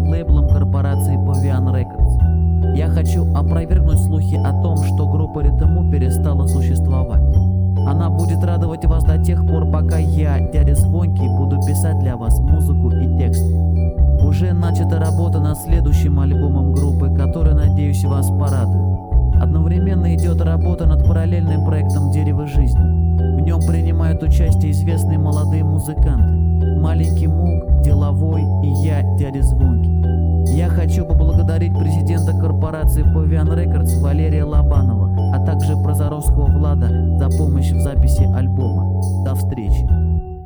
лейблом корпорации Pavian Records. Я хочу опровергнуть слухи о том, что группа Ритму перестала существовать. Она будет радовать вас до тех пор, пока я, дядя Звонкий, буду писать для вас музыку и текст. Уже начата работа над следующим альбомом группы, который, надеюсь, вас порадует. Одновременно идет работа над параллельным проектом «Дерево жизни». В нем принимают участие известные молодые музыканты: Маленький Мук, Деловой и я, дядя Звонкий. Я хочу поблагодарить президента корпорации Pavian Records Валерия Лобанова, а также Прозоровского Влада за помощь в записи альбома. До встречи.